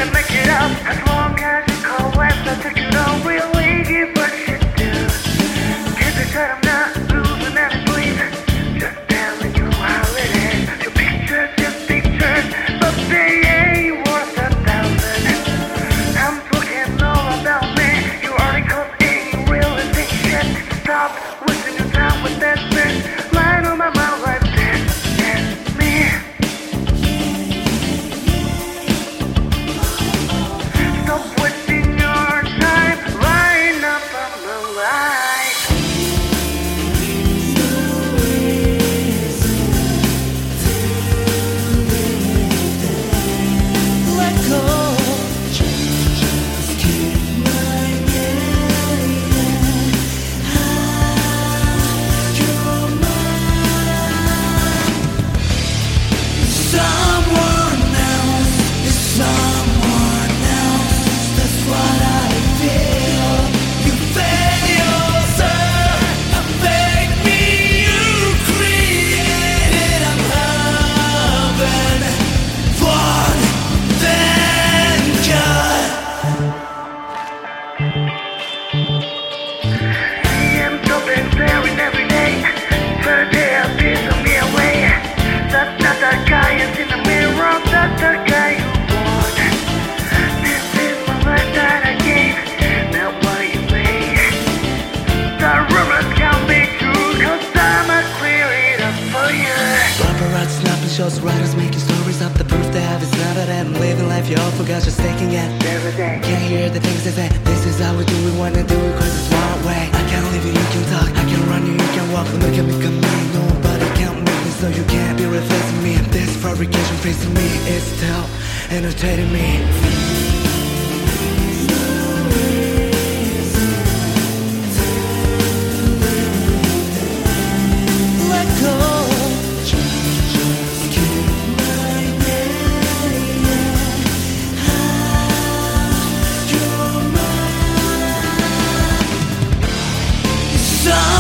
to make it up. As long as you collapse, I think you don't really give a shit, dude. Keep it tight, I'm not losing any sleep. Just telling you how it is. Your pictures, just pictures, but they ain't worth 1,000. I'm talking all about me. Your articles ain't really think shit. Stop wasting your time with that bitch. Lying on my mouth like this. That's me. Stop wasting your time lying up on the line. Let go. Just keep my you're mine. Someone else is someone else. That's what I feel. You fake yourself, I fake me. You created a heaven for then God. I'm stopping staring every day. Third day I feel some me away. That's not the guy who's in the mirror. That's the guy you want. This is my life that I gave. Now why you wait? The rumors can't be true, 'cause I'ma clear it up for you. Paparazzi snapping shots, writers making stories of the proof they have. It's not that I'm living life, you all forgot just taking it. Every day. Can't hear the things they say. This is how we do it, wanna do it 'cause it's one way. I can't leave you, you can talk. I can run you, you can walk. Look at me, come me. Nobody can make me, so you can't be replacing me. And this fabrication facing me is still entertaining me. Let go. Just keep my you're mine.